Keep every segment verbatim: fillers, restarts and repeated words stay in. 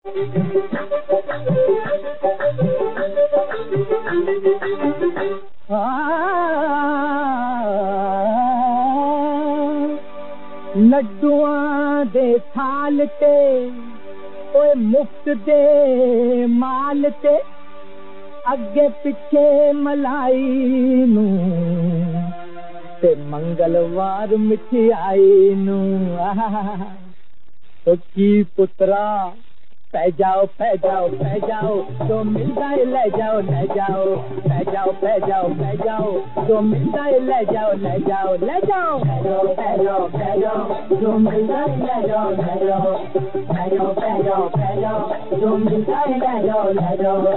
लड्डुआं दे थाल ते ओए मुफ्त दे माल ते अगे पिछे मलाई नू ते मंगलवार मिठाई नू तो की पुत्रा पै जाओ पै जाओ पै जाओ जो मिलता है ले जाओ ले जाओ पै जाओ पै जाओ पै जाओ जो मिलता है ले जाओ ले जाओ ले जाओ पै जाओ पै जाओ जो मिलता है ले जाओ ले जाओ पै जाओ पै जाओ पै जाओ जो मिलता है ले जाओ ले जाओ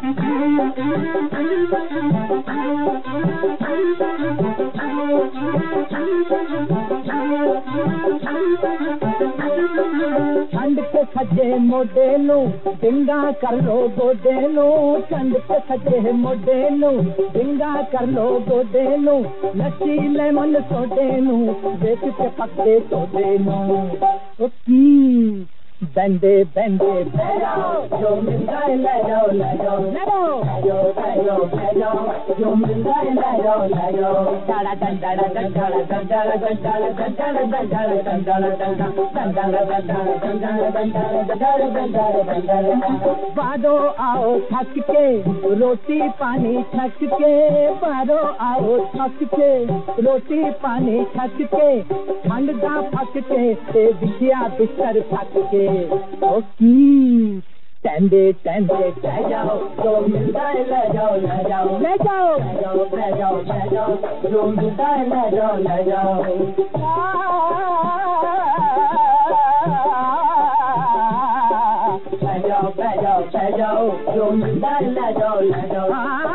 ठंड के खजे मोडे नू डिंगा कर लो गोडे नू ठंड के खजे मोडे नू डिंगा कर लो गोडे नू लस्सी लेमन सोडे नू बेच के पक्के सोडे नू ओ की बंदे बंदे ले जाओ जो मिलता है ले जाओ ले जाओ ले जाओ ले जाओ ले जाओ जो मिलता है ले जाओ ले जाओ डाला डंडा डंडा डंडा डंडा डंडा डंडा डंडा डंडा डंडा बादो आओ थक के रोटी पानी थक के बादो आओ थक के रोटी पानी थक के ठंड दा फक के ते बिछिया बिस्तर थक के ओ की टेंडे टेंडे ले जाओ जो मिलता है ले जाओ ले जाओ ले जाओ ले जाओ ले जाओ जो मिलता है ले जाओ ले जाओ ले जाओ ले जाओ ले जाओ जो मिलता है ले जाओ ले जाओ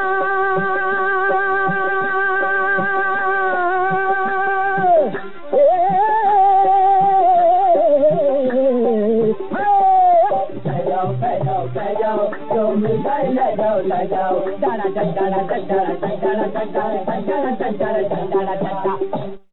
जो मिलता है ले जाओ ले जाओ डाला डंडा डंडा डंडा डंडा डंडा डंडा डंडा डंडा